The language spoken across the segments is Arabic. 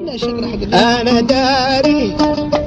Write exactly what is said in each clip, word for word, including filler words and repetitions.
انا داري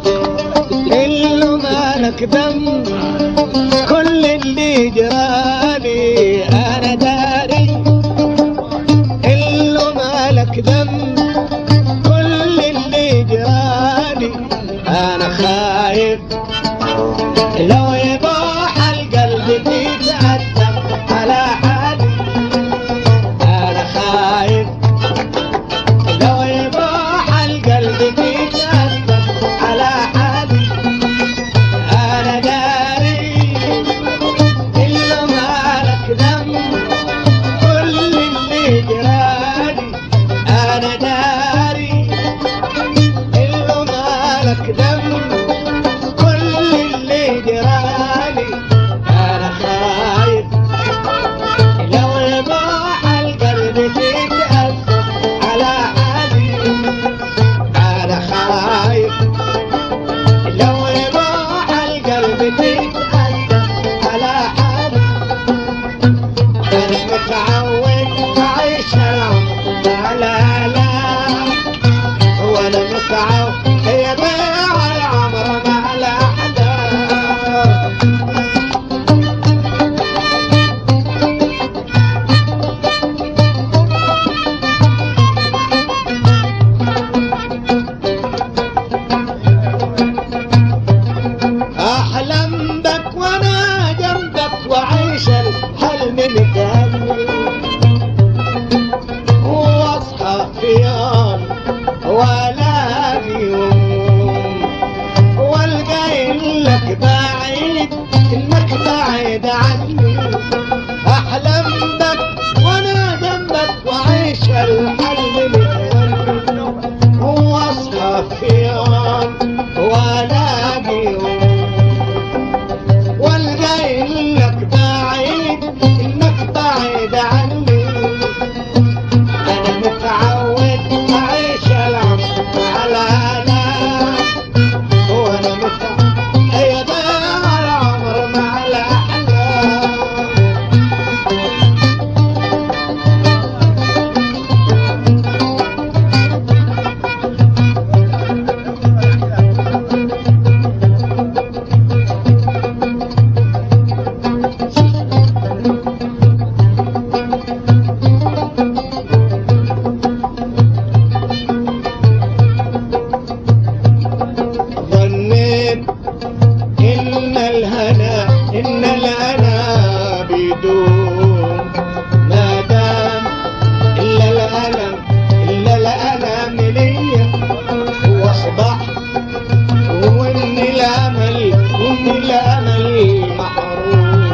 اللي مالك دم كل اللي جرالي، انا داري اللي مالك دم كل اللي جرالي، انا خايف لو يباح القلب يتعذب على حالي، انا خايف لو يباح القلب يتعذب على حالي، انا داري اللي مالك دم كل اللي جرالي، انا داري اللي مالك دم جرالي، أنا خايف لو يباح القلب يتأثر على حالي، أنا خايف لو يباح القلب يتأثر على حالي، أنا متعود أعيش العمر على لا، وأنا متعود يضيع العمر مع الأحلام. أحلم بك وأنا جنبك وعيش الحلم مكمل، وأصحى في يوم وألاقي يوم والقى لك بعيد إنك بعيد عني، أحلم بك وأنا جنبك وعيش الحلم مكمل، وأصحى في يوم وألاقي يوم لك بعيد انك بعيد عني، انا متعود اعيش العمر على لا، وانا متعود يضيع العمر مع الاحلام. إن الهنا بيدوم ما دام إلا الألم إلا الألم ليا، وأصبح وإن الأمل وإن الأمل محروم،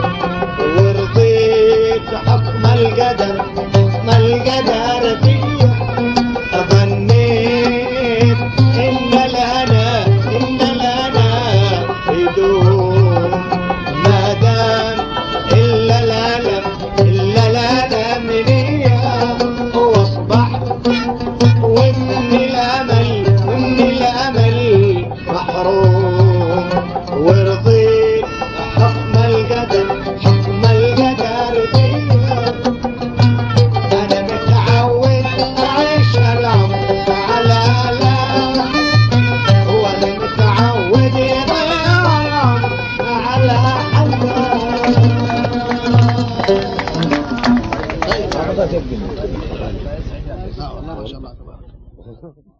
ورضيت حكم القدر حكم القدر فيا، ظنيت إن الهنا إن الهنا بيدوم ما دام إلا الألم إلا الألم ليا، وأصبح وإن الأمل وإن الأمل محروم، ورضيت حكم القدر حكم القدر فيا، أنا متعود أعيش العمر على لا، وأنا متعود يضيع العمر على حد.